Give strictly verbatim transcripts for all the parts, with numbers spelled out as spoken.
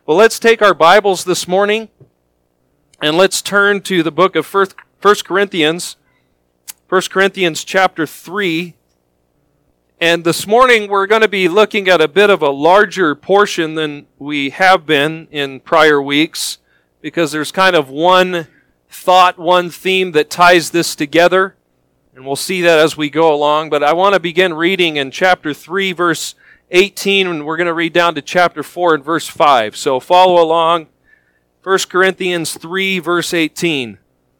Well, let's take our Bibles this morning and let's turn to the book of First Corinthians, First Corinthians chapter three. And this morning we're going to be looking at a bit of a larger portion than we have been in prior weeks, because there's kind of one thought, one theme that ties this together. And we'll see that as we go along. But I want to begin reading in chapter three, verse eighteen, and we're going to read down to chapter four and verse five. So follow along. First Corinthians three, verse eighteen.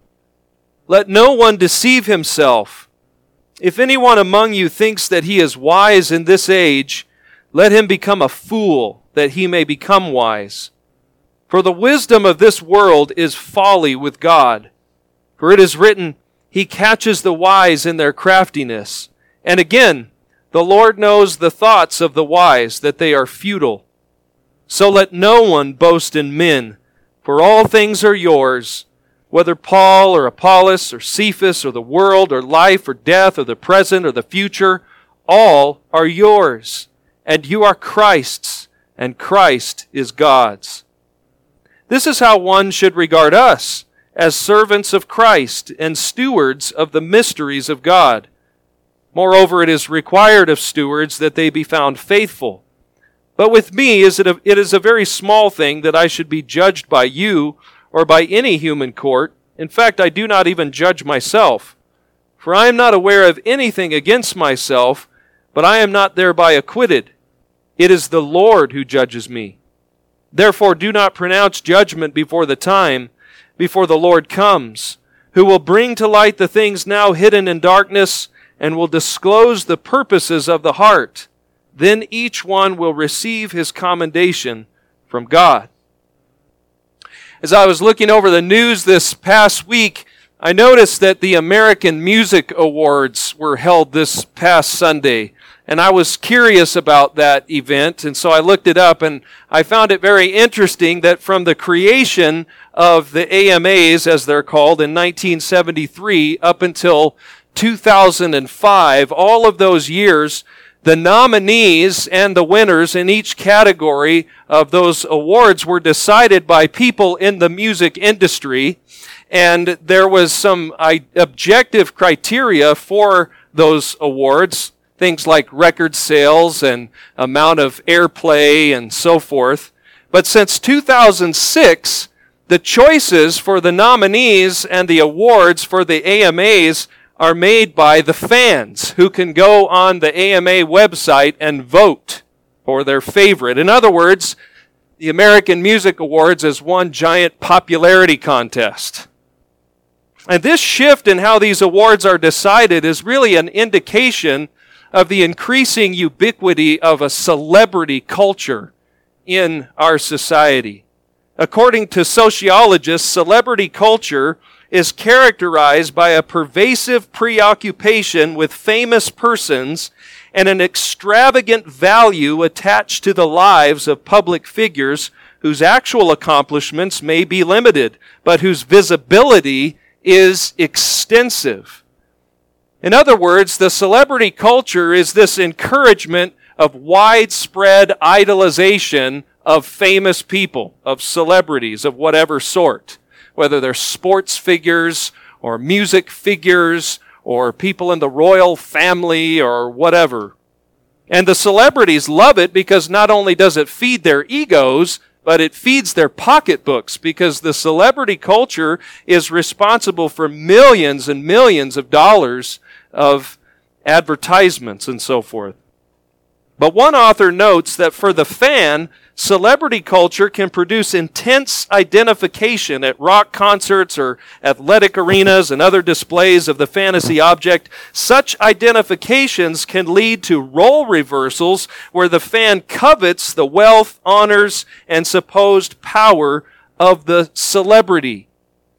Let no one deceive himself. If anyone among you thinks that he is wise in this age, let him become a fool, that he may become wise. For the wisdom of this world is folly with God. For it is written, He catches the wise in their craftiness. And again, the Lord knows the thoughts of the wise, that they are futile. So let no one boast in men, for all things are yours, whether Paul or Apollos or Cephas or the world or life or death or the present or the future, all are yours, and you are Christ's, and Christ is God's. This is how one should regard us, as servants of Christ and stewards of the mysteries of God. Moreover, it is required of stewards that they be found faithful. But with me is it, a, it is a very small thing that I should be judged by you or by any human court. In fact, I do not even judge myself. For I am not aware of anything against myself, but I am not thereby acquitted. It is the Lord who judges me. Therefore do not pronounce judgment before the time, before the Lord comes, who will bring to light the things now hidden in darkness, and will disclose the purposes of the heart. Then each one will receive his commendation from God. As I was looking over the news this past week, I noticed that the American Music Awards were held this past Sunday. And I was curious about that event, and so I looked it up, and I found it very interesting that from the creation of the A M As, as they're called, in nineteen seventy-three up until two thousand five, all of those years, the nominees and the winners in each category of those awards were decided by people in the music industry, and there was some objective criteria for those awards, things like record sales and amount of airplay and so forth. But since two thousand six, the choices for the nominees and the awards for the A M As are made by the fans, who can go on the A M A website and vote for their favorite. In other words, the American Music Awards is one giant popularity contest. And this shift in how these awards are decided is really an indication of the increasing ubiquity of a celebrity culture in our society. According to sociologists, celebrity culture is characterized by a pervasive preoccupation with famous persons and an extravagant value attached to the lives of public figures whose actual accomplishments may be limited, but whose visibility is extensive. In other words, the celebrity culture is this encouragement of widespread idolization of famous people, of celebrities of whatever sort, whether they're sports figures or music figures or people in the royal family or whatever. And the celebrities love it because not only does it feed their egos, but it feeds their pocketbooks, because the celebrity culture is responsible for millions and millions of dollars of advertisements and so forth. But one author notes that for the fan, celebrity culture can produce intense identification at rock concerts or athletic arenas and other displays of the fantasy object. Such identifications can lead to role reversals where the fan covets the wealth, honors, and supposed power of the celebrity.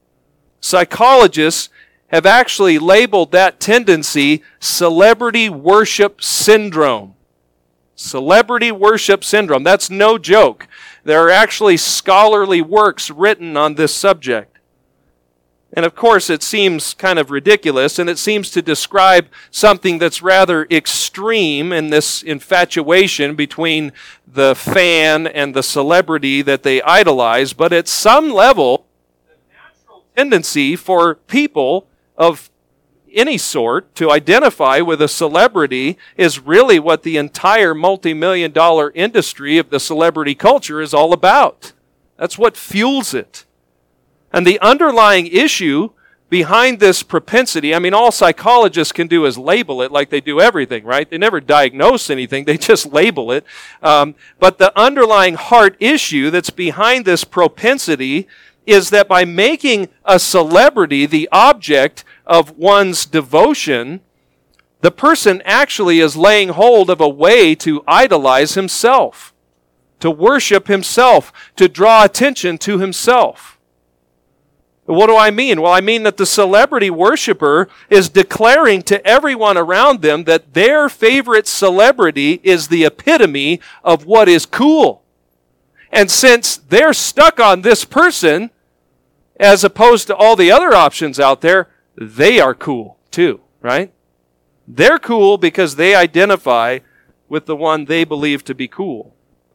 Psychologists have actually labeled that tendency celebrity worship syndrome. Celebrity worship syndrome. That's no joke. There are actually scholarly works written on this subject. And of course, it seems kind of ridiculous, and it seems to describe something that's rather extreme in this infatuation between the fan and the celebrity that they idolize. But at some level, the natural tendency for people of any sort to identify with a celebrity is really what the entire multi-million dollar industry of the celebrity culture is all about. That's what fuels it. And the underlying issue behind this propensity, I mean, all psychologists can do is label it like they do everything, right? They never diagnose anything, they just label it. Um, but the underlying heart issue that's behind this propensity is that by making a celebrity the object of one's devotion, the person actually is laying hold of a way to idolize himself, to worship himself, to draw attention to himself. What do I mean? Well, I mean that the celebrity worshiper is declaring to everyone around them that their favorite celebrity is the epitome of what is cool. And since they're stuck on this person, as opposed to all the other options out there, they are cool too, right? They're cool because they identify with the one they believe to be cool.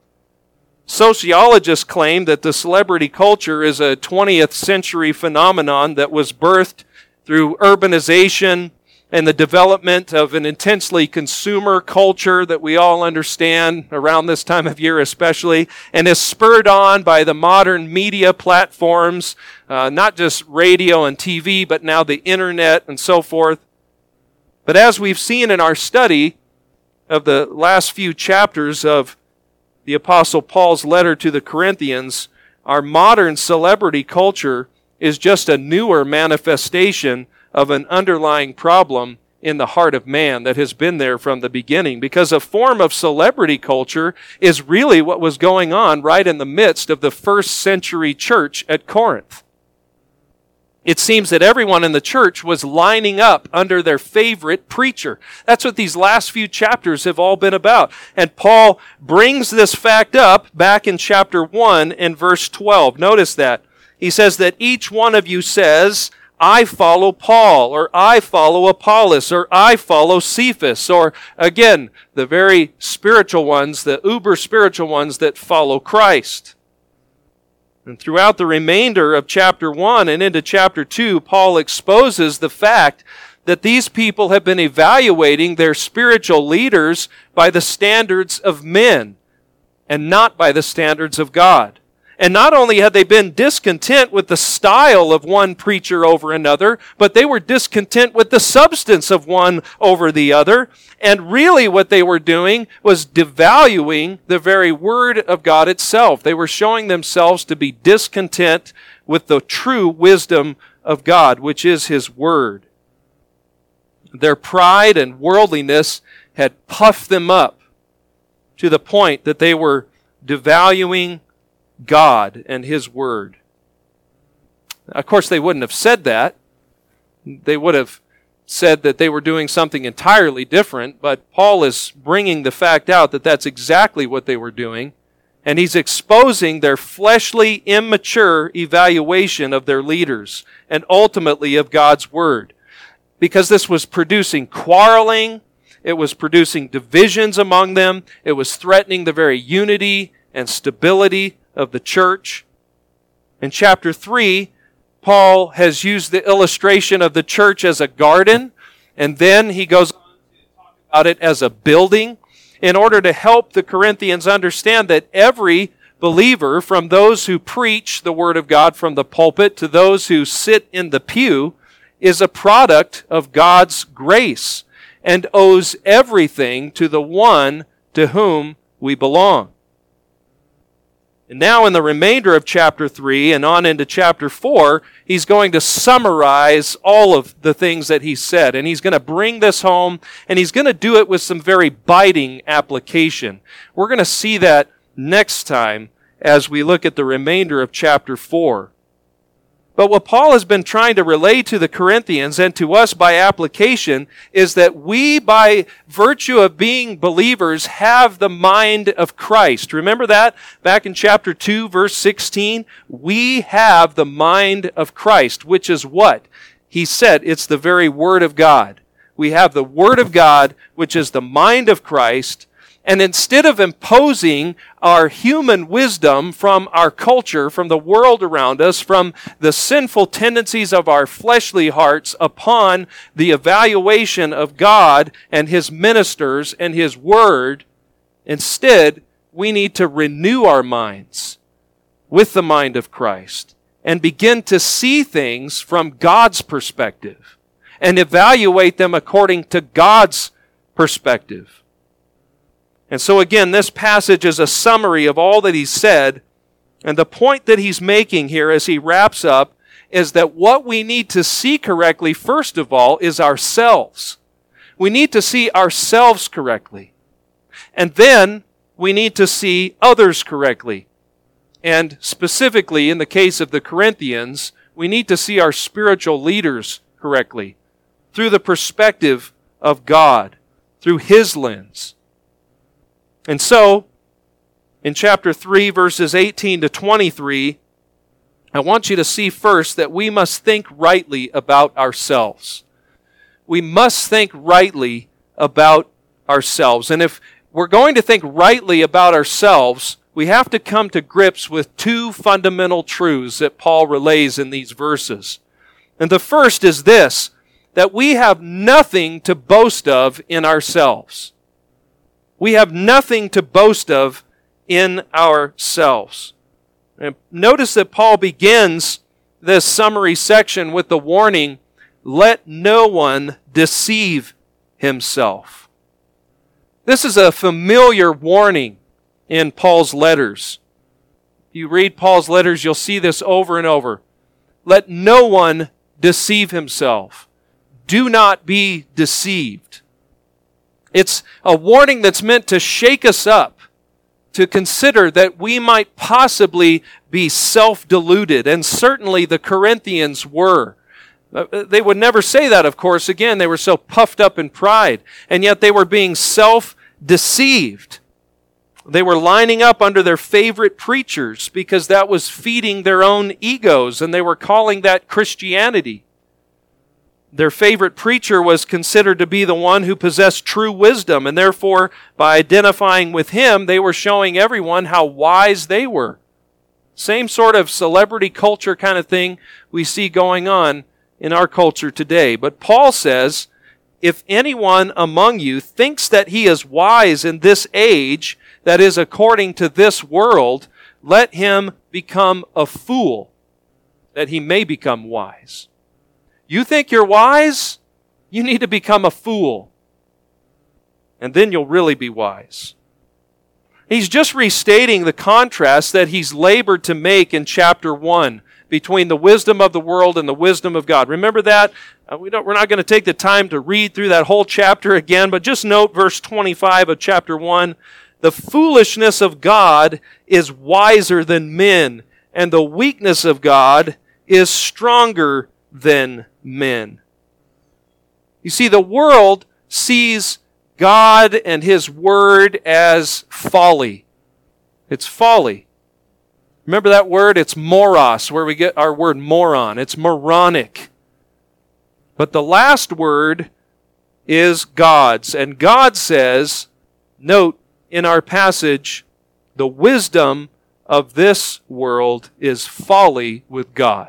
Sociologists claim that the celebrity culture is a twentieth century phenomenon that was birthed through urbanization and the development of an intensely consumer culture that we all understand around this time of year especially, and is spurred on by the modern media platforms, uh, not just radio and T V, but now the internet and so forth. But as we've seen in our study of the last few chapters of the Apostle Paul's letter to the Corinthians, our modern celebrity culture is just a newer manifestation of an underlying problem in the heart of man that has been there from the beginning. Because a form of celebrity culture is really what was going on right in the midst of the first century church at Corinth. It seems that everyone in the church was lining up under their favorite preacher. That's what these last few chapters have all been about. And Paul brings this fact up back in chapter one and verse twelve. Notice that. He says that each one of you says, I follow Paul, or I follow Apollos, or I follow Cephas, or again, the very spiritual ones, the uber spiritual ones that follow Christ. And throughout the remainder of chapter one and into chapter two, Paul exposes the fact that these people have been evaluating their spiritual leaders by the standards of men and not by the standards of God. And not only had they been discontent with the style of one preacher over another, but they were discontent with the substance of one over the other. And really what they were doing was devaluing the very word of God itself. They were showing themselves to be discontent with the true wisdom of God, which is His word. Their pride and worldliness had puffed them up to the point that they were devaluing God and His word. Of course, they wouldn't have said that. They would have said that they were doing something entirely different, but Paul is bringing the fact out that that's exactly what they were doing, and he's exposing their fleshly, immature evaluation of their leaders and ultimately of God's word. Because this was producing quarreling, it was producing divisions among them, it was threatening the very unity and stability of the church. In chapter three, Paul has used the illustration of the church as a garden, and then he goes on to talk about it as a building in order to help the Corinthians understand that every believer, from those who preach the Word of God from the pulpit to those who sit in the pew, is a product of God's grace and owes everything to the one to whom we belong. And now in the remainder of chapter three and on into chapter four, he's going to summarize all of the things that he said. And he's going to bring this home, and he's going to do it with some very biting application. We're going to see that next time as we look at the remainder of chapter four. But what Paul has been trying to relay to the Corinthians and to us by application is that we, by virtue of being believers, have the mind of Christ. Remember that? Back in chapter two, verse sixteen, we have the mind of Christ, which is what? He said it's the very Word of God. We have the Word of God, which is the mind of Christ. And instead of imposing our human wisdom from our culture, from the world around us, from the sinful tendencies of our fleshly hearts upon the evaluation of God and His ministers and His Word, instead, we need to renew our minds with the mind of Christ and begin to see things from God's perspective and evaluate them according to God's perspective. And so again, this passage is a summary of all that he said. And the point that he's making here as he wraps up is that what we need to see correctly, first of all, is ourselves. We need to see ourselves correctly. And then we need to see others correctly. And specifically, in the case of the Corinthians, we need to see our spiritual leaders correctly through the perspective of God, through His lens. And so, in chapter three, verses eighteen to twenty-three, I want you to see first that we must think rightly about ourselves. We must think rightly about ourselves. And if we're going to think rightly about ourselves, we have to come to grips with two fundamental truths that Paul relays in these verses. And the first is this, that we have nothing to boast of in ourselves. We have nothing to boast of in ourselves. And notice that Paul begins this summary section with the warning, let no one deceive himself. This is a familiar warning in Paul's letters. If you read Paul's letters, you'll see this over and over. Let no one deceive himself. Do not be deceived. It's a warning that's meant to shake us up, to consider that we might possibly be self-deluded, and certainly the Corinthians were. They would never say that, of course. Again, they were so puffed up in pride, and yet they were being self-deceived. They were lining up under their favorite preachers because that was feeding their own egos, and they were calling that Christianity. Their favorite preacher was considered to be the one who possessed true wisdom, and therefore, by identifying with him, they were showing everyone how wise they were. Same sort of celebrity culture kind of thing we see going on in our culture today. But Paul says, if anyone among you thinks that he is wise in this age, that is according to this world, let him become a fool, that he may become wise. You think you're wise? You need to become a fool. And then you'll really be wise. He's just restating the contrast that he's labored to make in chapter one between the wisdom of the world and the wisdom of God. Remember that? Uh, we don't, we're not going to take the time to read through that whole chapter again, but just note verse twenty-five of chapter one. The foolishness of God is wiser than men, and the weakness of God is stronger than men. You see, the world sees God and His Word as folly. It's folly. Remember that word? It's moros, where we get our word moron. It's moronic. But the last word is God's. And God says, note in our passage, the wisdom of this world is folly with God.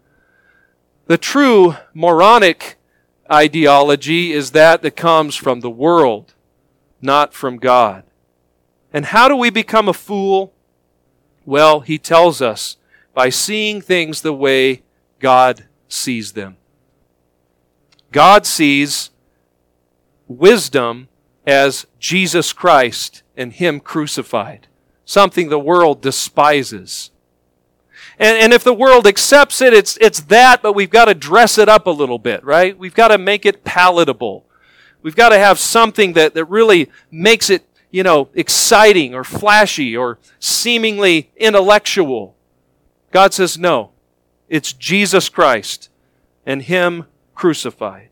The true moronic ideology is that that comes from the world, not from God. And how do we become a fool? Well, he tells us, by seeing things the way God sees them. God sees wisdom as Jesus Christ and Him crucified, something the world despises. And, and if the world accepts it, it's, it's that, but we've got to dress it up a little bit, right? We've got to make it palatable. We've got to have something that, that really makes it, you know, exciting or flashy or seemingly intellectual. God says, no. It's Jesus Christ and Him crucified.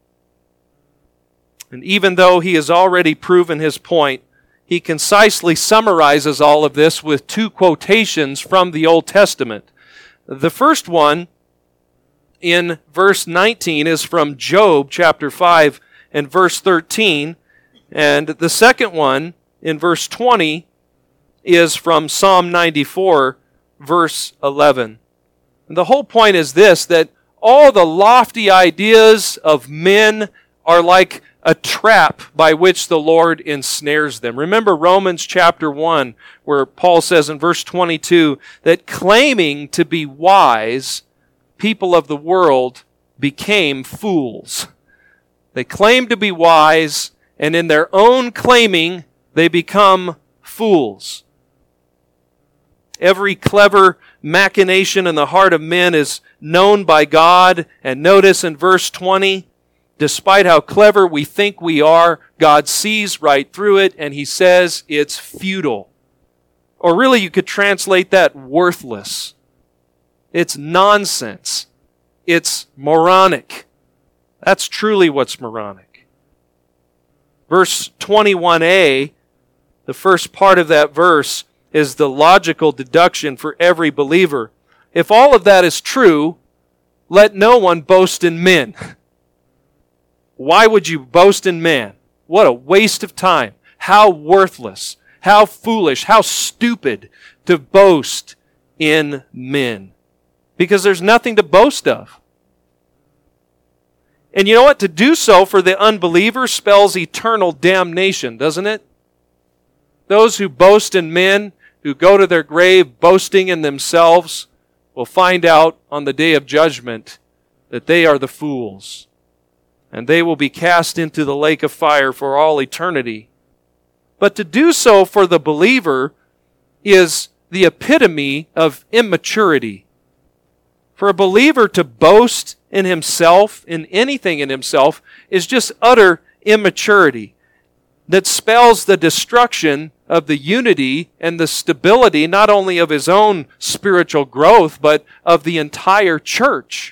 And even though he has already proven his point, he concisely summarizes all of this with two quotations from the Old Testament. The first one in verse nineteen is from Job chapter five and verse thirteen. And the second one in verse twenty is from Psalm ninety-four, verse eleven. And the whole point is this, that all the lofty ideas of men are like a trap by which the Lord ensnares them. Remember Romans chapter one, where Paul says in verse twenty-two that claiming to be wise, people of the world became fools. They claim to be wise, and in their own claiming, they become fools. Every clever machination in the heart of men is known by God. And notice in verse twenty, despite how clever we think we are, God sees right through it, and He says it's futile. Or really, you could translate that worthless. It's nonsense. It's moronic. That's truly what's moronic. Verse twenty-one a, the first part of that verse, is the logical deduction for every believer. If all of that is true, let no one boast in men. Why would you boast in man? What a waste of time. How worthless, how foolish, how stupid to boast in men. Because there's nothing to boast of. And you know what? To do so for the unbeliever spells eternal damnation, doesn't it? Those who boast in men, who go to their grave boasting in themselves, will find out on the day of judgment that they are the fools. And they will be cast into the lake of fire for all eternity. But to do so for the believer is the epitome of immaturity. For a believer to boast in himself, in anything in himself, is just utter immaturity that spells the destruction of the unity and the stability not only of his own spiritual growth, but of the entire church.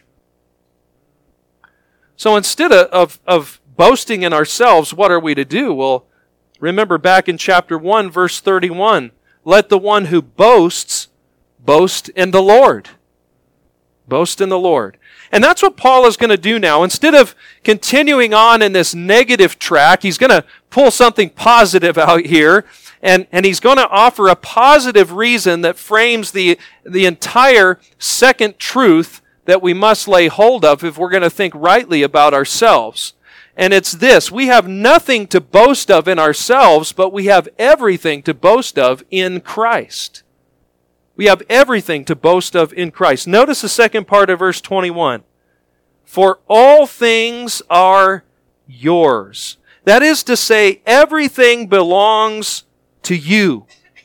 So instead of, of, of boasting in ourselves, what are we to do? Well, remember back in chapter one, verse thirty-one, let the one who boasts, boast in the Lord. Boast in the Lord. And that's what Paul is going to do now. Instead of continuing on in this negative track, he's going to pull something positive out here, and, and he's going to offer a positive reason that frames the, the entire second truth that we must lay hold of if we're going to think rightly about ourselves. And it's this: we have nothing to boast of in ourselves, but we have everything to boast of in Christ. We have everything to boast of in Christ. Notice the second part of verse twenty-one. For all things are yours. That is to say, everything belongs to you.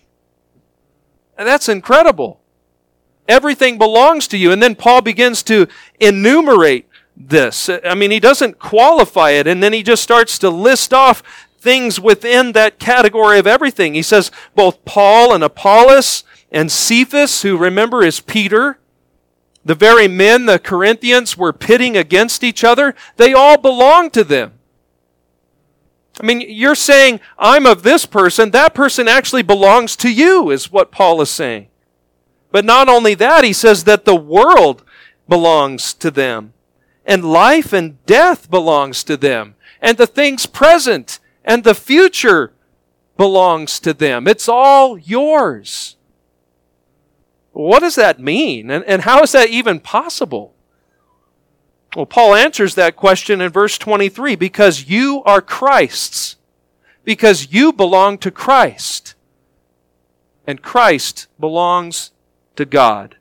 And that's incredible. Everything belongs to you. And then Paul begins to enumerate this. I mean, he doesn't qualify it, and then he just starts to list off things within that category of everything. He says both Paul and Apollos and Cephas, who remember is Peter, the very men the Corinthians were pitting against each other, they all belong to them. I mean, you're saying, I'm of this person, that person actually belongs to you, is what Paul is saying. But not only that, he says that the world belongs to them, and life and death belongs to them, and the things present and the future belongs to them. It's all yours. What does that mean? And, and how is that even possible? Well, Paul answers that question in verse twenty-three, because you are Christ's, because you belong to Christ, and Christ belongs to God.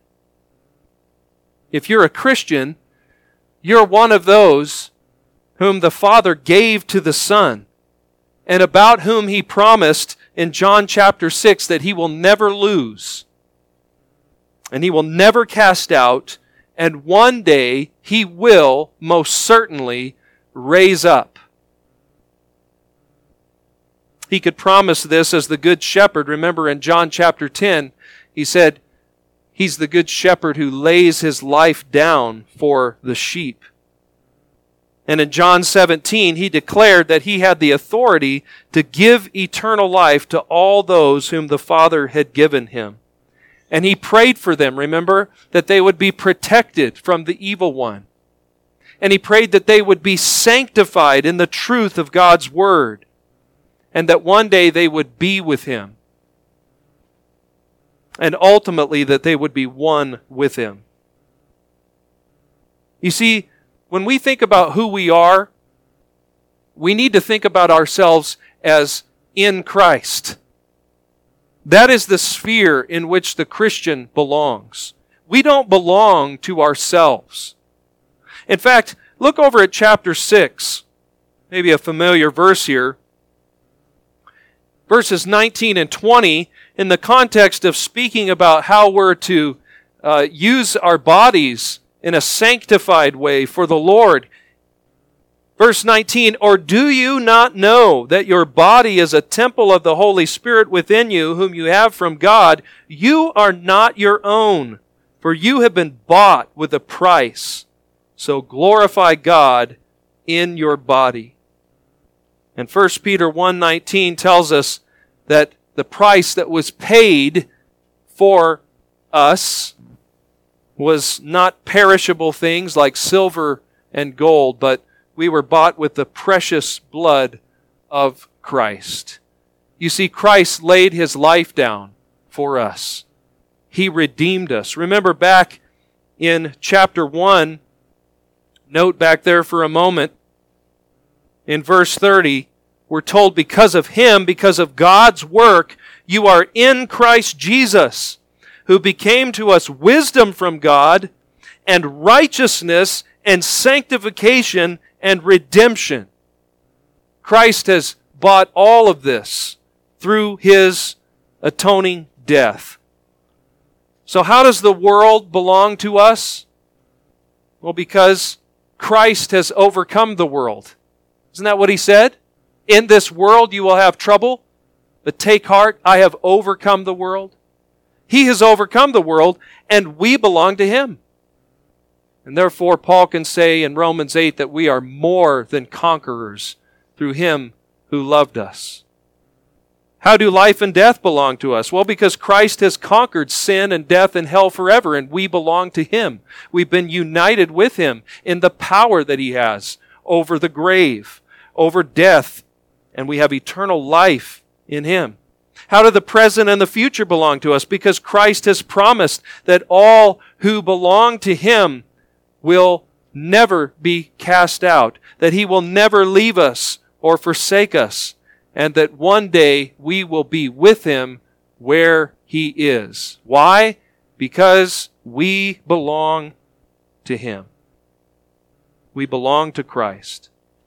If you're a Christian, you're one of those whom the Father gave to the Son, and about whom He promised in John chapter six that He will never lose, and He will never cast out, and one day He will most certainly raise up. He could promise this as the Good Shepherd. Remember in John chapter ten, He said, He's the good shepherd who lays his life down for the sheep. And in John seventeen, he declared that he had the authority to give eternal life to all those whom the Father had given him. And he prayed for them, remember, that they would be protected from the evil one. And he prayed that they would be sanctified in the truth of God's word, and that one day they would be with him. And ultimately that they would be one with him. You see, when we think about who we are, we need to think about ourselves as in Christ. That is the sphere in which the Christian belongs. We don't belong to ourselves. In fact, look over at chapter six, maybe a familiar verse here. Verses nineteen and twenty, in the context of speaking about how we're to uh, use our bodies in a sanctified way for the Lord. Verse nineteen, or do you not know that your body is a temple of the Holy Spirit within you, whom you have from God? You are not your own, for you have been bought with a price. So glorify God in your body. And First Peter one nineteen tells us that the price that was paid for us was not perishable things like silver and gold, but we were bought with the precious blood of Christ. You see, Christ laid his life down for us. He redeemed us. Remember back in chapter one, note back there for a moment, in verse thirty, we're told because of him, because of God's work, you are in Christ Jesus, who became to us wisdom from God and righteousness and sanctification and redemption. Christ has bought all of this through his atoning death. So how does the world belong to us? Well, because Christ has overcome the world. Isn't that what he said? In this world you will have trouble, but take heart, I have overcome the world. He has overcome the world, and we belong to him. And therefore, Paul can say in Romans eight that we are more than conquerors through him who loved us. How do life and death belong to us? Well, because Christ has conquered sin and death and hell forever, and we belong to him. We've been united with him in the power that he has over the grave, over death, and we have eternal life in him. How do the present and the future belong to us? Because Christ has promised that all who belong to him will never be cast out, that he will never leave us or forsake us, and that one day we will be with him where he is. Why? Because we belong to him. We belong to Christ.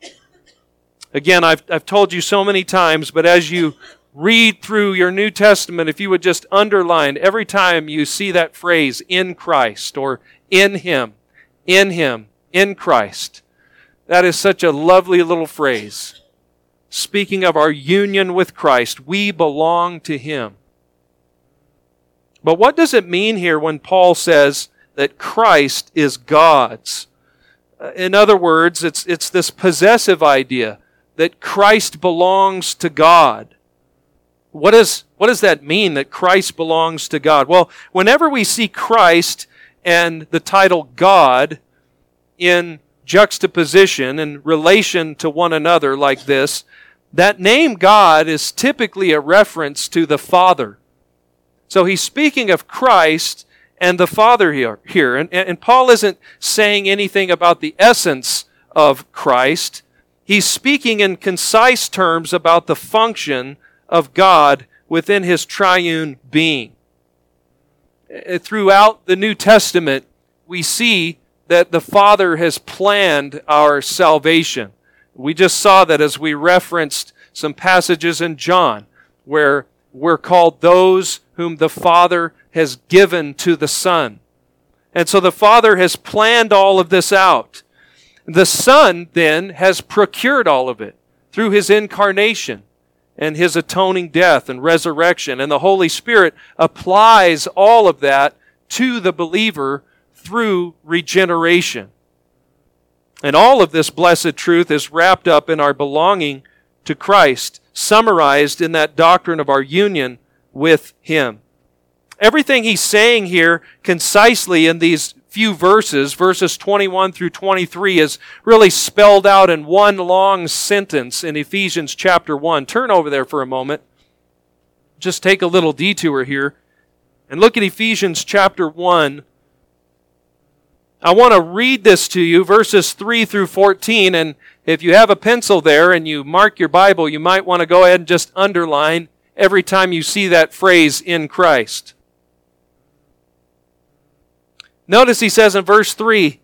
Again, I've, I've told you so many times, but as you read through your New Testament, if you would just underline every time you see that phrase, in Christ, or in him, in him, in Christ. That is such a lovely little phrase. Speaking of our union with Christ, we belong to him. But what does it mean here when Paul says that Christ is God's? In other words, it's, it's this possessive idea that Christ belongs to God. What, is, what does that mean, that Christ belongs to God? Well, whenever we see Christ and the title God in juxtaposition, in relation to one another like this, that name God is typically a reference to the Father. So he's speaking of Christ and the Father here. here. And, and Paul isn't saying anything about the essence of Christ. He's speaking in concise terms about the function of God within his triune being. Throughout the New Testament, we see that the Father has planned our salvation. We just saw that as we referenced some passages in John, where we're called those whom the Father has given to the Son. And so the Father has planned all of this out. The Son then has procured all of it through his incarnation and his atoning death and resurrection. And the Holy Spirit applies all of that to the believer through regeneration. And all of this blessed truth is wrapped up in our belonging to Christ, summarized in that doctrine of our union with Him. Everything he's saying here concisely in these few verses, verses twenty-one through twenty-three, is really spelled out in one long sentence in Ephesians chapter one. Turn over there for a moment. Just take a little detour here and look at Ephesians chapter one. I want to read this to you, verses three through fourteen, and if you have a pencil there and you mark your Bible, you might want to go ahead and just underline every time you see that phrase, in Christ. Notice he says in verse three,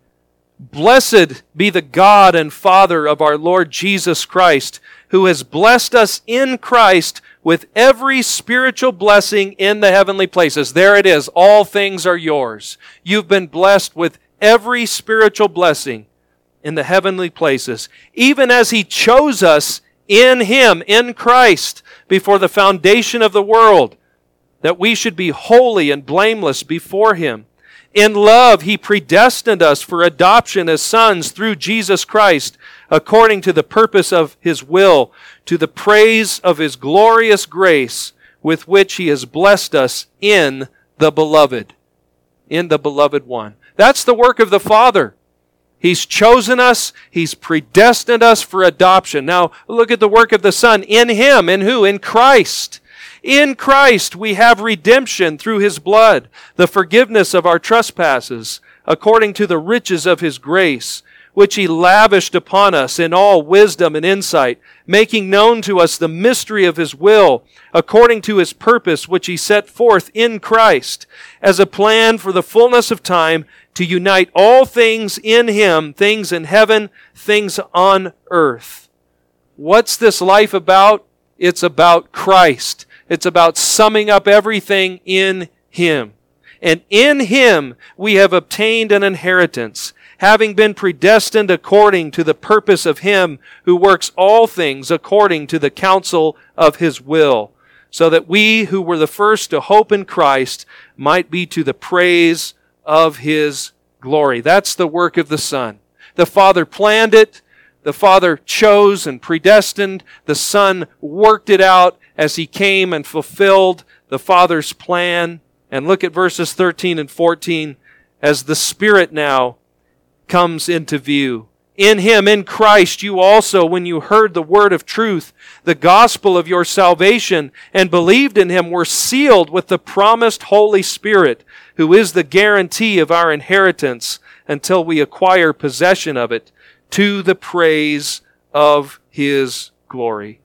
"Blessed be the God and Father of our Lord Jesus Christ, who has blessed us in Christ with every spiritual blessing in the heavenly places." There it is. All things are yours. You've been blessed with every spiritual blessing in the heavenly places, even as He chose us in Him, in Christ, before the foundation of the world, that we should be holy and blameless before Him. In love, He predestined us for adoption as sons through Jesus Christ, according to the purpose of His will, to the praise of His glorious grace, with which He has blessed us in the Beloved, in the Beloved One. That's the work of the Father. He's chosen us. He's predestined us for adoption. Now, look at the work of the Son. In Him. In who? In Christ. In Christ we have redemption through His blood, the forgiveness of our trespasses, according to the riches of His grace, which He lavished upon us in all wisdom and insight, making known to us the mystery of His will, according to His purpose, which He set forth in Christ, as a plan for the fullness of time, to unite all things in Him, things in heaven, things on earth. What's this life about? It's about Christ. It's about summing up everything in Him. And in Him we have obtained an inheritance, having been predestined according to the purpose of Him who works all things according to the counsel of His will, so that we who were the first to hope in Christ might be to the praise of His glory. That's the work of the Son. The Father planned it. The Father chose and predestined. The Son worked it out as He came and fulfilled the Father's plan. And look at verses thirteen and fourteen as the Spirit now comes into view. In Him, in Christ, you also, when you heard the word of truth, the gospel of your salvation, and believed in Him, were sealed with the promised Holy Spirit, who is the guarantee of our inheritance until we acquire possession of it, to the praise of His glory.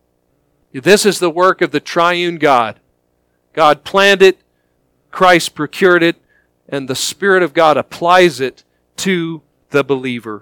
This is the work of the triune God. God planned it, Christ procured it, and the Spirit of God applies it to the believer.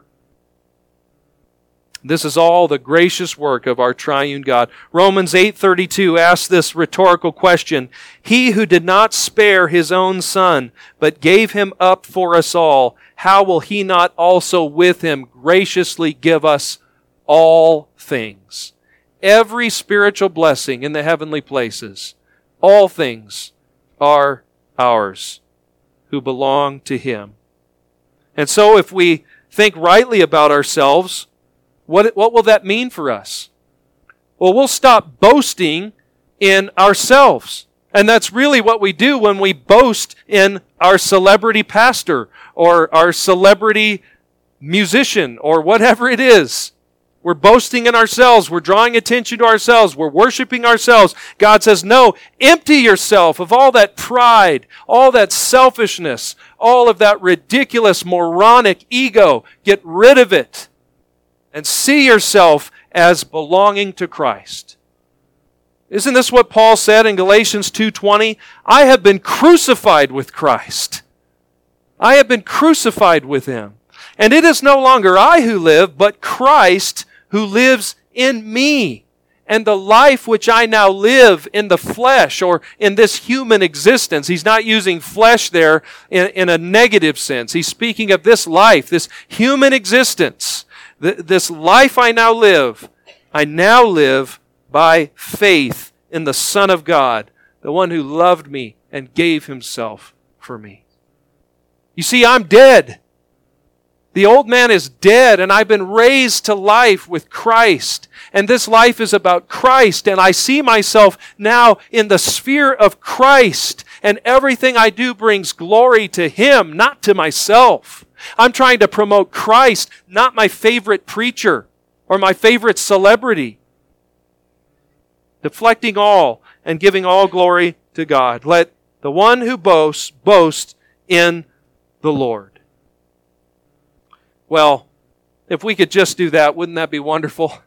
This is all the gracious work of our triune God. Romans eight thirty-two asks this rhetorical question, "He who did not spare His own Son, but gave Him up for us all, how will He not also with Him graciously give us all things?" Every spiritual blessing in the heavenly places, all things are ours who belong to Him. And so if we think rightly about ourselves, what, what will that mean for us? Well, we'll stop boasting in ourselves. And that's really what we do when we boast in our celebrity pastor or our celebrity musician or whatever it is. We're boasting in ourselves. We're drawing attention to ourselves. We're worshiping ourselves. God says, no, empty yourself of all that pride, all that selfishness, all of that ridiculous, moronic ego. Get rid of it and see yourself as belonging to Christ. Isn't this what Paul said in Galatians two twenty? I have been crucified with Christ. I have been crucified with Him. And it is no longer I who live, but Christ who lives in me. And the life which I now live in the flesh, or in this human existence, he's not using flesh there in, in a negative sense. He's speaking of this life, this human existence. Th- this life I now live, I now live by faith in the Son of God, the one who loved me and gave Himself for me. You see, I'm dead. The old man is dead, and I've been raised to life with Christ. And this life is about Christ, and I see myself now in the sphere of Christ, and everything I do brings glory to Him, not to myself. I'm trying to promote Christ, not my favorite preacher or my favorite celebrity. Deflecting all and giving all glory to God. Let the one who boasts, boast in the Lord. Well, if we could just do that, wouldn't that be wonderful?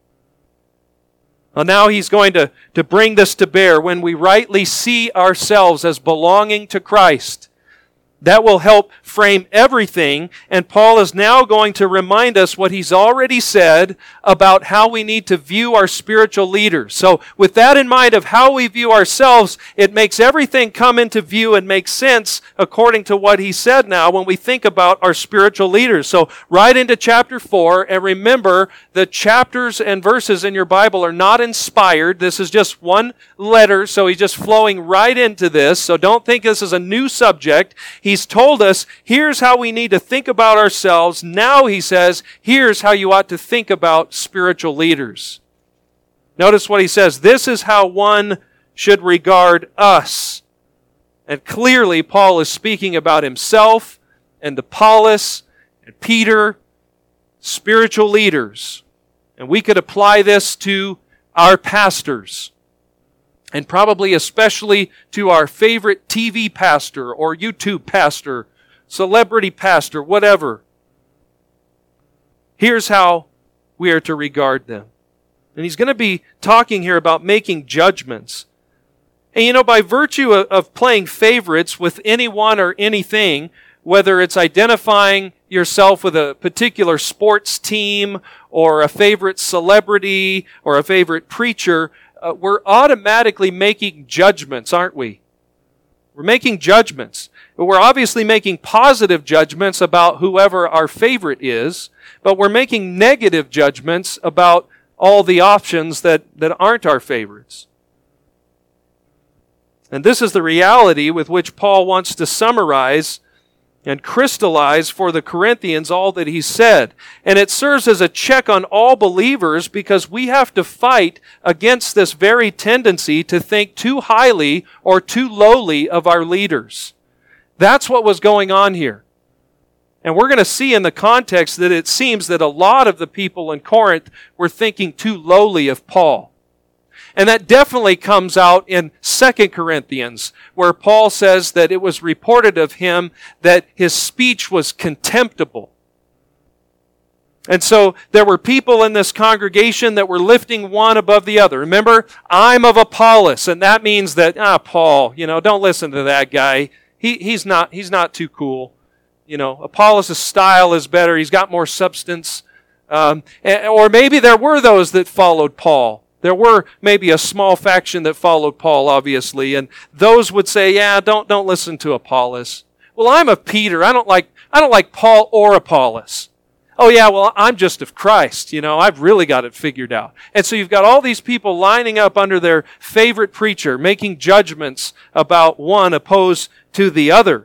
Well, now he's going to, to bring this to bear. When we rightly see ourselves as belonging to Christ, that will help frame everything. And Paul is now going to remind us what he's already said about how we need to view our spiritual leaders. So with that in mind of how we view ourselves, it makes everything come into view and make sense according to what he said now when we think about our spiritual leaders. So right into chapter four, and remember the chapters and verses in your Bible are not inspired. This is just one letter, so he's just flowing right into this. So don't think this is a new subject. He He's told us, here's how we need to think about ourselves. Now he says, here's how you ought to think about spiritual leaders. Notice what he says. This is how one should regard us. And clearly, Paul is speaking about himself and Apollos and Peter, spiritual leaders. And we could apply this to our pastors. And probably especially to our favorite T V pastor or YouTube pastor, celebrity pastor, whatever. Here's how we are to regard them. And he's going to be talking here about making judgments. And you know, by virtue of, of playing favorites with anyone or anything, whether it's identifying yourself with a particular sports team or a favorite celebrity or a favorite preacher, Uh, we're automatically making judgments, aren't we? We're making judgments. But we're obviously making positive judgments about whoever our favorite is, but we're making negative judgments about all the options that, that aren't our favorites. And this is the reality with which Paul wants to summarize and crystallize for the Corinthians all that he said. And it serves as a check on all believers because we have to fight against this very tendency to think too highly or too lowly of our leaders. That's what was going on here. And we're going to see in the context that it seems that a lot of the people in Corinth were thinking too lowly of Paul. And that definitely comes out in Second Corinthians, where Paul says that it was reported of him that his speech was contemptible. And so there were people in this congregation that were lifting one above the other. Remember, I'm of Apollos, and that means that, ah, Paul, you know, don't listen to that guy. He, he's not, he's not too cool. You know, Apollos' style is better. He's got more substance. Um, or maybe there were those that followed Paul. There were maybe a small faction that followed Paul, obviously, and those would say, yeah, don't, don't listen to Apollos. Well, I'm of Peter. I don't like, I don't like Paul or Apollos. Oh yeah, well, I'm just of Christ. You know, I've really got it figured out. And so you've got all these people lining up under their favorite preacher, making judgments about one opposed to the other.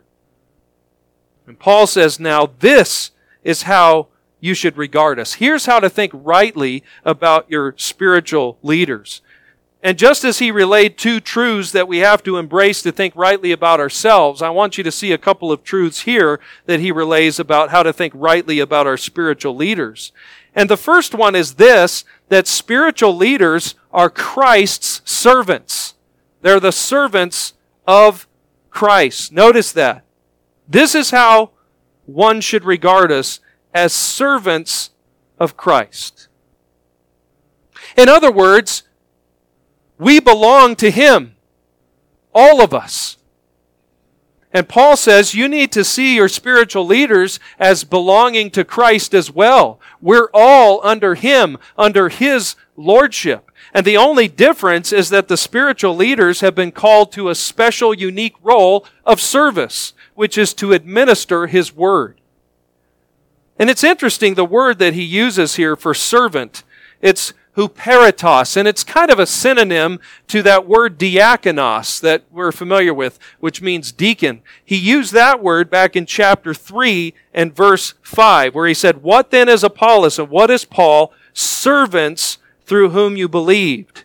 And Paul says, now this is how you should regard us. Here's how to think rightly about your spiritual leaders. And just as he relayed two truths that we have to embrace to think rightly about ourselves, I want you to see a couple of truths here that he relays about how to think rightly about our spiritual leaders. And the first one is this, that spiritual leaders are Christ's servants. They're the servants of Christ. Notice that. This is how one should regard us, as servants of Christ. In other words, we belong to Him. All of us. And Paul says you need to see your spiritual leaders as belonging to Christ as well. We're all under Him, under His lordship. And the only difference is that the spiritual leaders have been called to a special, unique role of service, which is to administer His word. And it's interesting, the word that he uses here for servant, it's huperetos, and it's kind of a synonym to that word diakonos that we're familiar with, which means deacon. He used that word back in chapter three and verse five, where he said, "What then is Apollos and what is Paul? Servants through whom you believed."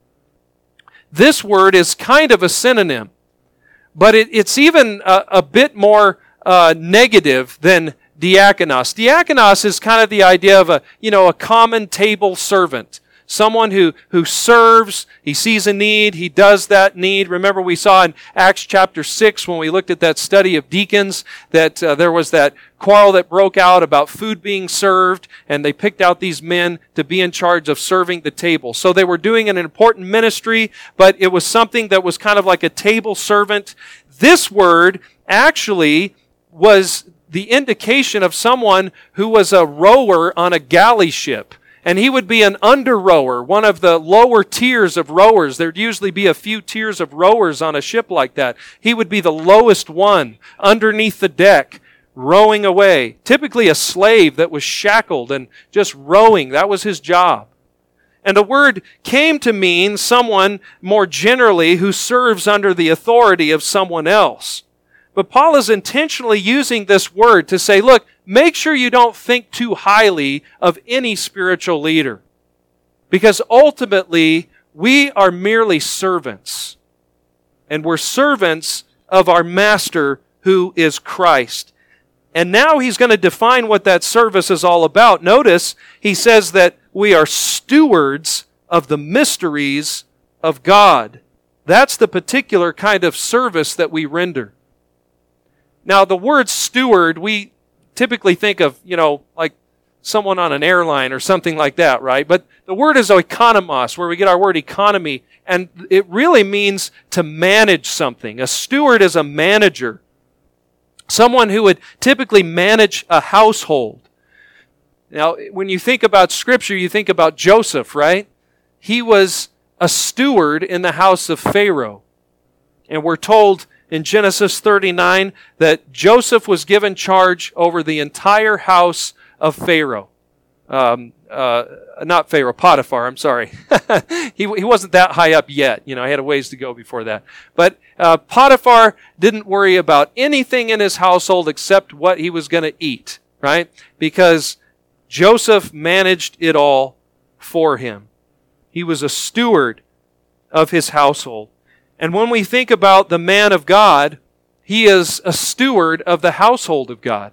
This word is kind of a synonym, but it, it's even a, a bit more uh, negative than diakonos. Diakonos is kind of the idea of a, you know, a common table servant. Someone who, who serves, he sees a need, he does that need. Remember we saw in Acts chapter six when we looked at that study of deacons that uh, there was that quarrel that broke out about food being served, and they picked out these men to be in charge of serving the table. So they were doing an important ministry, but it was something that was kind of like a table servant. This word actually was the indication of someone who was a rower on a galley ship. And he would be an under-rower, one of the lower tiers of rowers. There'd usually be a few tiers of rowers on a ship like that. He would be the lowest one, underneath the deck, rowing away. Typically a slave that was shackled and just rowing. That was his job. And the word came to mean someone more generally who serves under the authority of someone else. But Paul is intentionally using this word to say, look, make sure you don't think too highly of any spiritual leader. Because ultimately, we are merely servants. And we're servants of our master who is Christ. And now he's going to define what that service is all about. Notice, he says that we are stewards of the mysteries of God. That's the particular kind of service that we render. Now, the word steward, we typically think of, you know, like someone on an airline or something like that, right? But the word is oikonomos, where we get our word economy, and it really means to manage something. A steward is a manager, someone who would typically manage a household. Now, when you think about Scripture, you think about Joseph, right? He was a steward in the house of Pharaoh. And we're told in Genesis thirty-nine that Joseph was given charge over the entire house of Pharaoh. Um, uh, not Pharaoh, Potiphar, I'm sorry. he, he wasn't that high up yet. You know, he had a ways to go before that. But uh, Potiphar didn't worry about anything in his household except what he was going to eat, right? Because Joseph managed it all for him. He was a steward of his household. And when we think about the man of God, he is a steward of the household of God.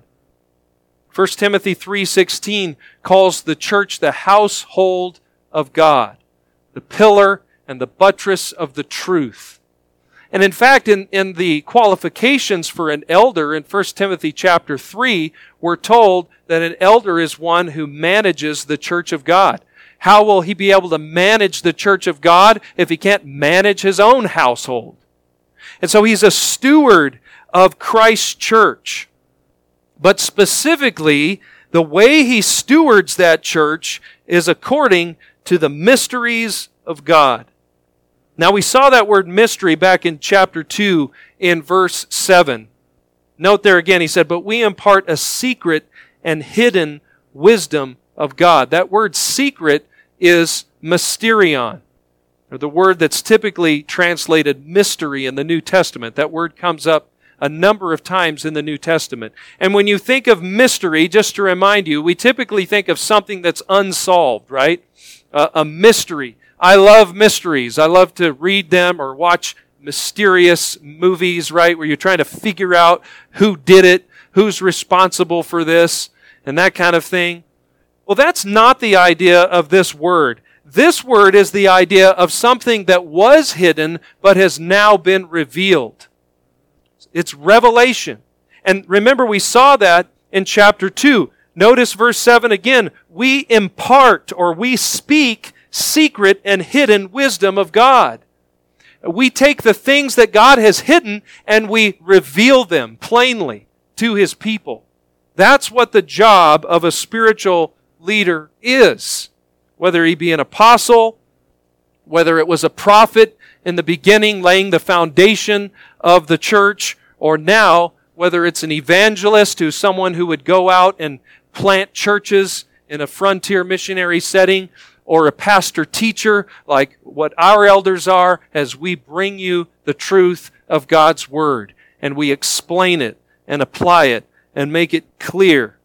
First Timothy three sixteen calls the church the household of God, the pillar and the buttress of the truth. And in fact, in, in the qualifications for an elder in First Timothy chapter three, we're told that an elder is one who manages the church of God. How will he be able to manage the church of God if he can't manage his own household? And so he's a steward of Christ's church. But specifically, the way he stewards that church is according to the mysteries of God. Now we saw that word mystery back in chapter two in verse seven. Note there again, he said, but we impart a secret and hidden wisdom of God. That word secret is mysterion, or the word that's typically translated mystery in the New Testament. That word comes up a number of times in the New Testament. And when you think of mystery, just to remind you, we typically think of something that's unsolved, right? Uh, a mystery. I love mysteries. I love to read them or watch mysterious movies, right, where you're trying to figure out who did it, who's responsible for this, and that kind of thing. Well, that's not the idea of this word. This word is the idea of something that was hidden but has now been revealed. It's revelation. And remember, we saw that in chapter two. Notice verse seven again. We impart or we speak secret and hidden wisdom of God. We take the things that God has hidden and we reveal them plainly to His people. That's what the job of a spiritual leader is. Whether he be an apostle, whether it was a prophet in the beginning laying the foundation of the church, or now, whether it's an evangelist who's someone who would go out and plant churches in a frontier missionary setting, or a pastor teacher like what our elders are as we bring you the truth of God's Word and we explain it and apply it and make it clear.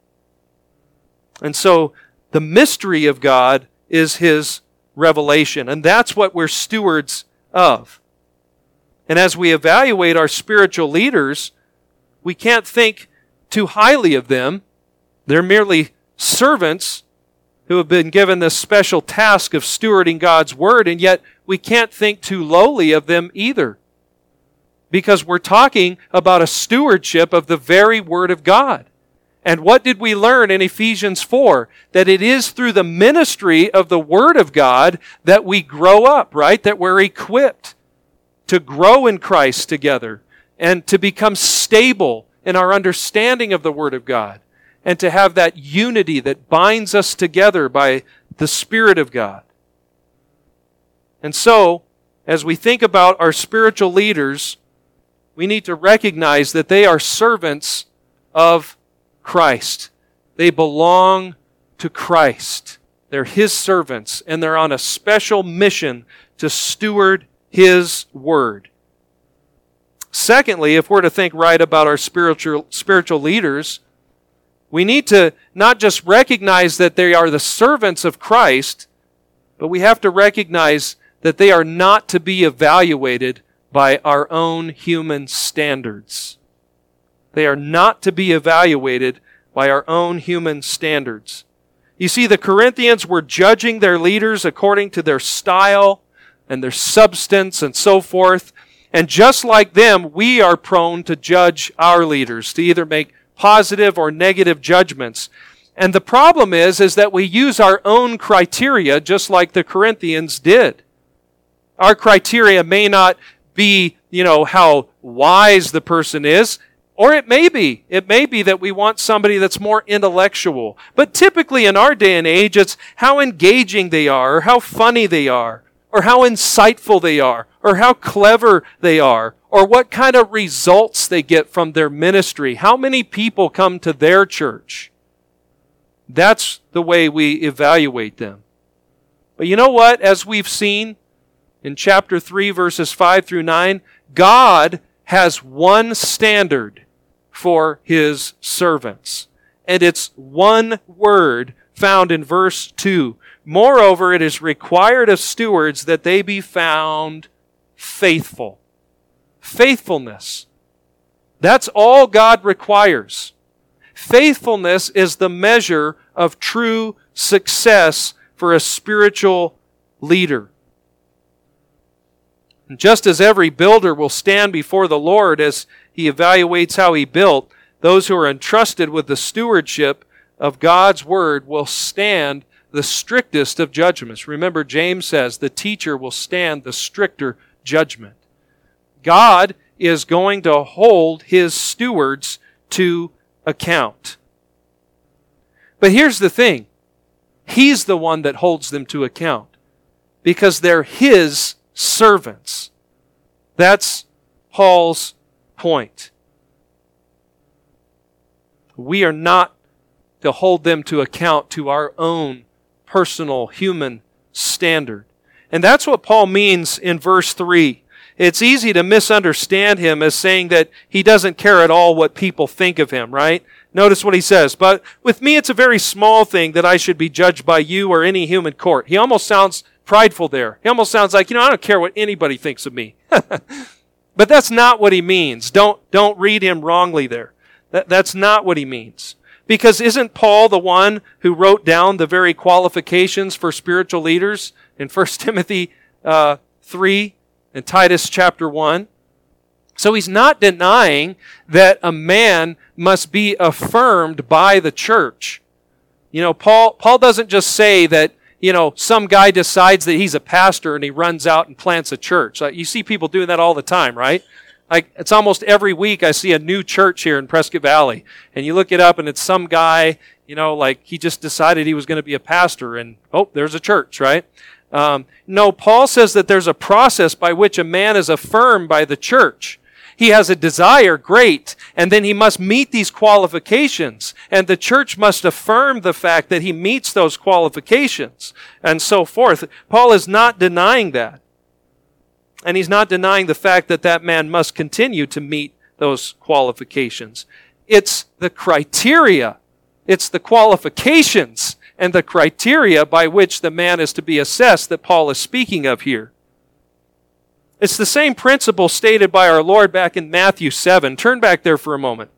And so the mystery of God is His revelation, and that's what we're stewards of. And as we evaluate our spiritual leaders, we can't think too highly of them. They're merely servants who have been given this special task of stewarding God's Word, and yet we can't think too lowly of them either. Because we're talking about a stewardship of the very Word of God. And what did we learn in Ephesians four? That it is through the ministry of the Word of God that we grow up, right? That we're equipped to grow in Christ together and to become stable in our understanding of the Word of God and to have that unity that binds us together by the Spirit of God. And so, as we think about our spiritual leaders, we need to recognize that they are servants of Christ. They belong to Christ. They're His servants, and they're on a special mission to steward His Word. Secondly, if we're to think right about our spiritual spiritual leaders, we need to not just recognize that they are the servants of Christ, but we have to recognize that they are not to be evaluated by our own human standards. They are not to be evaluated by our own human standards. You see, the Corinthians were judging their leaders according to their style and their substance and so forth. And just like them, we are prone to judge our leaders, to either make positive or negative judgments. And the problem is, is that we use our own criteria just like the Corinthians did. Our criteria may not be, you know, how wise the person is, or it may be. It may be that we want somebody that's more intellectual. But typically in our day and age, it's how engaging they are, or how funny they are, or how insightful they are, or how clever they are, or what kind of results they get from their ministry. How many people come to their church? That's the way we evaluate them. But you know what? As we've seen in chapter three, verses five through nine, God has one standard for His servants. And it's one word found in verse two. Moreover, it is required of stewards that they be found faithful. Faithfulness. That's all God requires. Faithfulness is the measure of true success for a spiritual leader. And just as every builder will stand before the Lord as he evaluates how he built, those who are entrusted with the stewardship of God's Word will stand the strictest of judgments. Remember, James says the teacher will stand the stricter judgment. God is going to hold His stewards to account. But here's the thing. He's the one that holds them to account because they're His servants. That's Paul's point. We are not to hold them to account to our own personal human standard. And that's what Paul means in verse three. It's easy to misunderstand him as saying that he doesn't care at all what people think of him, right? Notice what he says. But with me it's a very small thing that I should be judged by you or any human court. He almost sounds prideful there. He almost sounds like, you know, I don't care what anybody thinks of me. But that's not what he means. Don't, don't read him wrongly there. That, that's not what he means. Because isn't Paul the one who wrote down the very qualifications for spiritual leaders in First Timothy uh, three and Titus chapter one? So he's not denying that a man must be affirmed by the church. You know, Paul, Paul doesn't just say that, you know, some guy decides that he's a pastor and he runs out and plants a church. Like, you see people doing that all the time, right? Like, it's almost every week I see a new church here in Prescott Valley. And you look it up and it's some guy, you know, like he just decided he was going to be a pastor and, oh, there's a church, right? Um, no, Paul says that there's a process by which a man is affirmed by the church. he has a desire, great, and then he must meet these qualifications, and the church must affirm the fact that he meets those qualifications, and so forth. Paul is not denying that. And he's not denying the fact that that man must continue to meet those qualifications. It's the criteria, it's the qualifications and the criteria by which the man is to be assessed that Paul is speaking of here. It's the same principle stated by our Lord back in Matthew seven. Turn back there for a moment.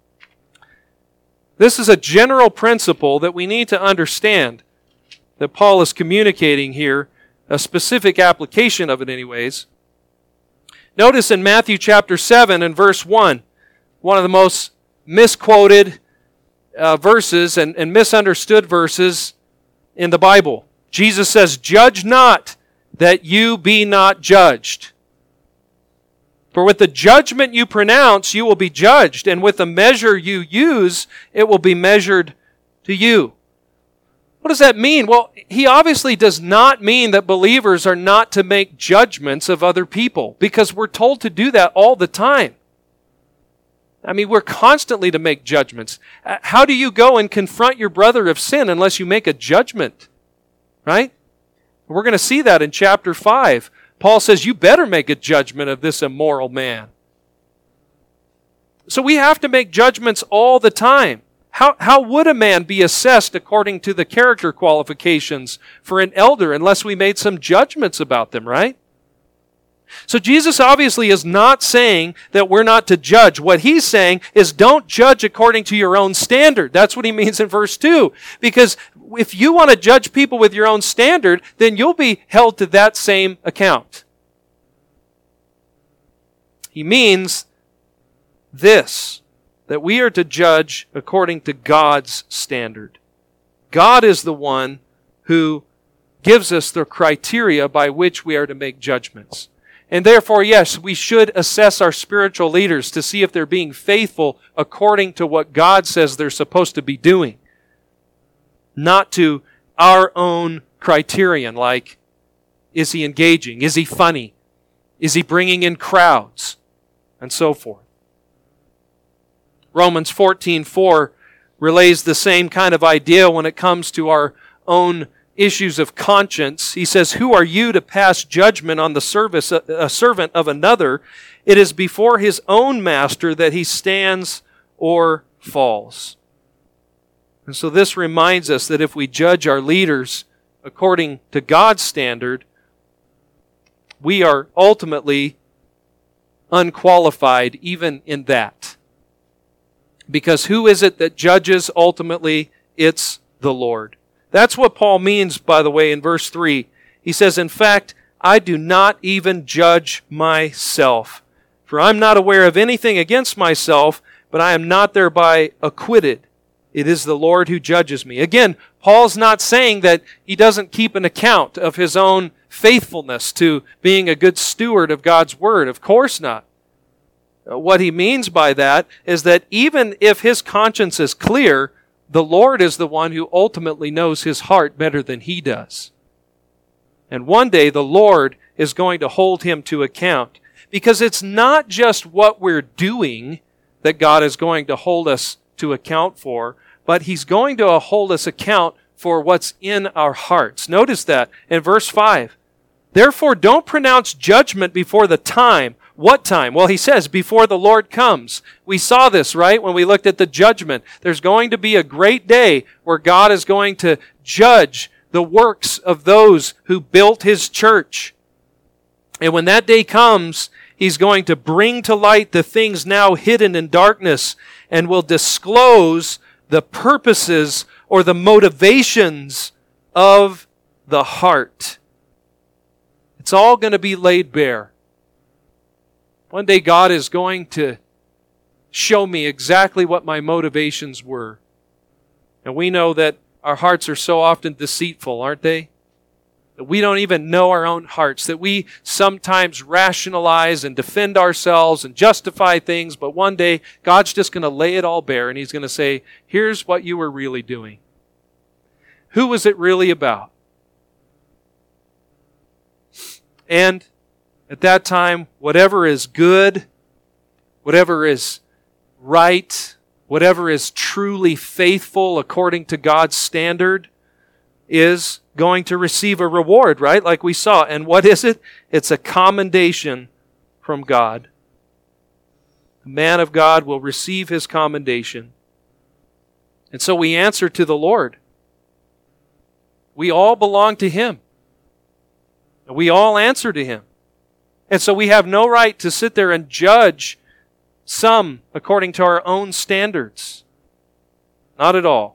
This is a general principle that we need to understand that Paul is communicating here, a specific application of it anyways. Notice in Matthew chapter seven and verse one, one of the most misquoted uh, verses and, and misunderstood verses in the Bible. Jesus says, "Judge not, that you be not judged. For with the judgment you pronounce, you will be judged, and with the measure you use, it will be measured to you." What does that mean? Well, he obviously does not mean that believers are not to make judgments of other people, because we're told to do that all the time. I mean, we're constantly to make judgments. How do you go and confront your brother of sin unless you make a judgment? Right? We're going to see that in chapter five. Paul says, you better make a judgment of this immoral man. So we have to make judgments all the time. How, how would a man be assessed according to the character qualifications for an elder unless we made some judgments about them, right? So Jesus obviously is not saying that we're not to judge. What he's saying is don't judge according to your own standard. That's what he means in verse two. Because if you want to judge people with your own standard, then you'll be held to that same account. He means this, that we are to judge according to God's standard. God is the one who gives us the criteria by which we are to make judgments. And therefore, yes, we should assess our spiritual leaders to see if they're being faithful according to what God says they're supposed to be doing. Not to our own criterion, like, is he engaging? Is he funny? Is he bringing in crowds? And so forth. Romans fourteen four relays the same kind of idea when it comes to our own issues of conscience. He says, "Who are you to pass judgment on the service, a servant of another? It is before his own master that he stands or falls." And so this reminds us that if we judge our leaders according to God's standard, we are ultimately unqualified even in that. Because who is it that judges ultimately? It's the Lord. That's what Paul means, by the way, in verse three. He says, "In fact, I do not even judge myself. For I'm not aware of anything against myself, but I am not thereby acquitted. It is the Lord who judges me." Again, Paul's not saying that he doesn't keep an account of his own faithfulness to being a good steward of God's Word. Of course not. What he means by that is that even if his conscience is clear, the Lord is the one who ultimately knows his heart better than he does. And one day the Lord is going to hold him to account. Because it's not just what we're doing that God is going to hold us to account for, but he's going to hold us account for what's in our hearts. Notice that in verse five. "Therefore don't pronounce judgment before the time." What time? Well, he says, before the Lord comes. We saw this, right, when we looked at the judgment. There's going to be a great day where God is going to judge the works of those who built his church. And when that day comes, he's going to bring to light the things now hidden in darkness and will disclose the purposes or the motivations of the heart. It's all going to be laid bare. One day God is going to show me exactly what my motivations were. And we know that our hearts are so often deceitful, aren't they? That we don't even know our own hearts, that we sometimes rationalize and defend ourselves and justify things, but one day God's just going to lay it all bare and he's going to say, here's what you were really doing. Who was it really about? And at that time, whatever is good whatever is right, whatever is truly faithful according to God's standard is going to receive a reward, right? Like we saw. And what is it? It's a commendation from God. The man of God will receive his commendation. And so we answer to the Lord. We all belong to Him. We all answer to Him. And so we have no right to sit there and judge some according to our own standards. Not at all.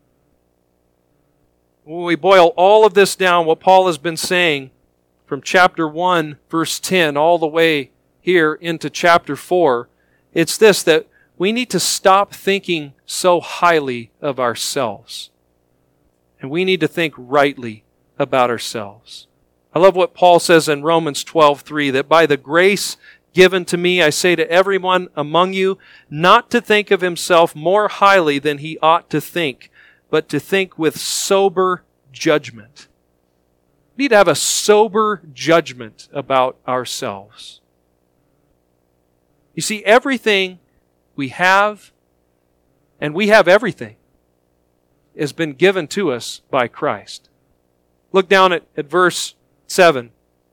When we boil all of this down, what Paul has been saying from chapter one, verse ten, all the way here into chapter four, it's this, that we need to stop thinking so highly of ourselves. And we need to think rightly about ourselves. I love what Paul says in Romans twelve three, that by the grace given to me, I say to everyone among you, not to think of himself more highly than he ought to think, but to think with sober judgment. We need to have a sober judgment about ourselves. You see, everything we have, and we have everything, has been given to us by Christ. Look down at, at verse seven.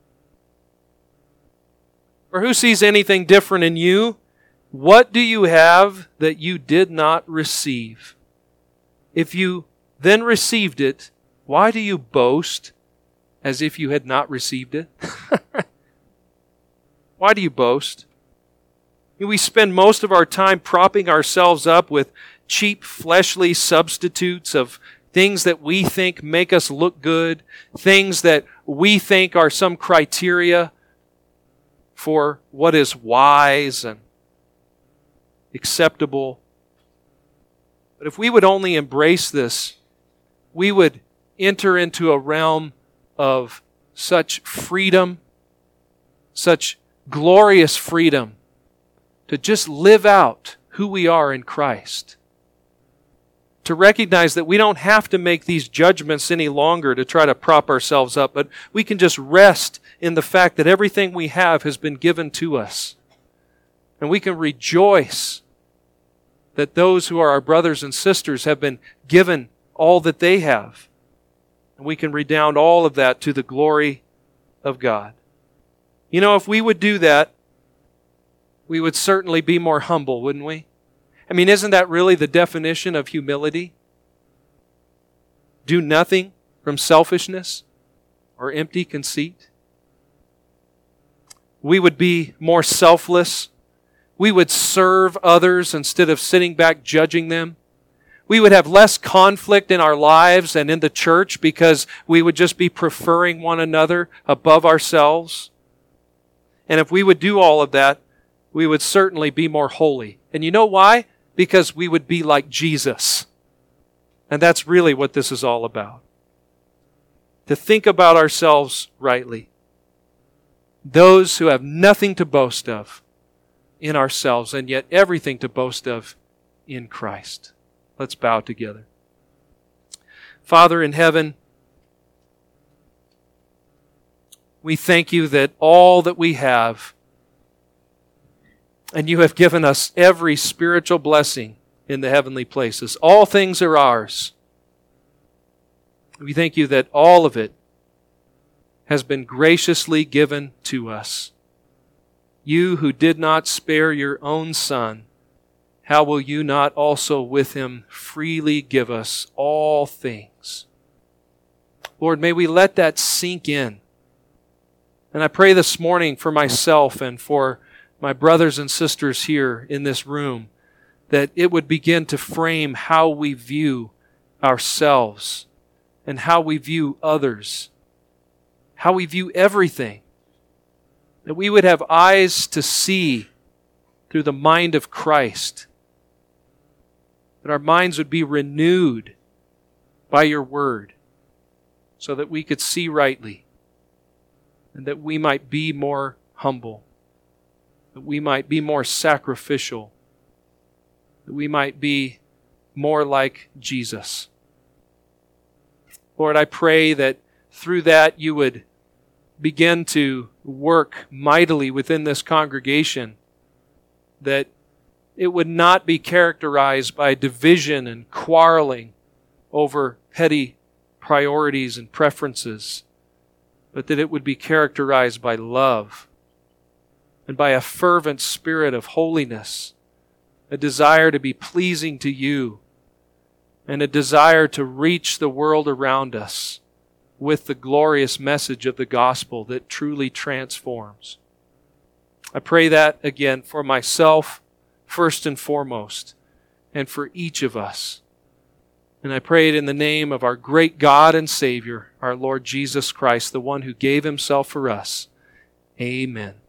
For who sees anything different in you? What do you have that you did not receive? If you then received it, why do you boast as if you had not received it? Why do you boast? We spend most of our time propping ourselves up with cheap fleshly substitutes of things that we think make us look good, things that we think are some criteria for what is wise and acceptable. But if we would only embrace this, we would enter into a realm of such freedom, such glorious freedom, to just live out who we are in Christ. To recognize that we don't have to make these judgments any longer to try to prop ourselves up, but we can just rest in the fact that everything we have has been given to us. And we can rejoice that those who are our brothers and sisters have been given all that they have. And we can redound all of that to the glory of God. You know, if we would do that, we would certainly be more humble, wouldn't we? I mean, isn't that really the definition of humility? Do nothing from selfishness or empty conceit. We would be more selfless. We would serve others instead of sitting back judging them. We would have less conflict in our lives and in the church because we would just be preferring one another above ourselves. And if we would do all of that, we would certainly be more holy. And you know why? Because we would be like Jesus. And that's really what this is all about. To think about ourselves rightly. Those who have nothing to boast of in ourselves, and yet everything to boast of in Christ. Let's bow together. Father in heaven, we thank you that all that we have, and you have given us every spiritual blessing in the heavenly places. All things are ours. We thank you that all of it has been graciously given to us. You who did not spare your own Son, how will you not also with him freely give us all things? Lord, may we let that sink in. And I pray this morning for myself and for my brothers and sisters here in this room, that it would begin to frame how we view ourselves and how we view others, how we view everything. That we would have eyes to see through the mind of Christ. That our minds would be renewed by your word so that we could see rightly and that we might be more humble, that we might be more sacrificial, that we might be more like Jesus. Lord, I pray that through that you would begin to work mightily within this congregation that it would not be characterized by division and quarreling over petty priorities and preferences, but that it would be characterized by love and by a fervent spirit of holiness, a desire to be pleasing to you, and a desire to reach the world around us with the glorious message of the gospel that truly transforms. I pray that again for myself, first and foremost, and for each of us. And I pray it in the name of our great God and Savior, our Lord Jesus Christ, the one who gave Himself for us. Amen.